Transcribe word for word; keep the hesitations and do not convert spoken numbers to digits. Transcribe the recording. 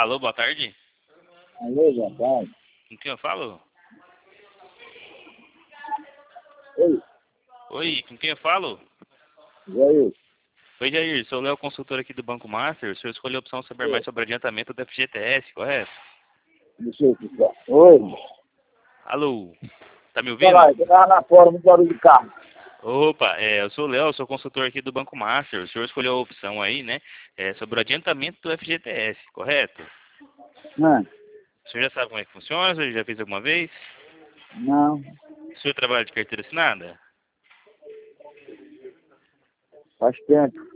Alô, boa tarde. Alô, boa tarde. Com quem eu falo? Oi, Oi, com quem eu falo? Jair. Oi, Jair, sou o Léo, consultor aqui do Banco Master. O senhor escolheu a opção saber mais sobre o adiantamento do F G T S, correto? Deixa eu ficar. Oi. Alô, tá me ouvindo? Fala aí, eu tava na fora, muito barulho de carro. Opa, é, eu sou o Léo, sou consultor aqui do Banco Master. O senhor escolheu a opção aí, né, é, sobre o adiantamento do F G T S, correto? Não, O senhor já sabe como é que funciona? O senhor já fez alguma vez? não, O senhor trabalha de carteira assinada? faz tempo.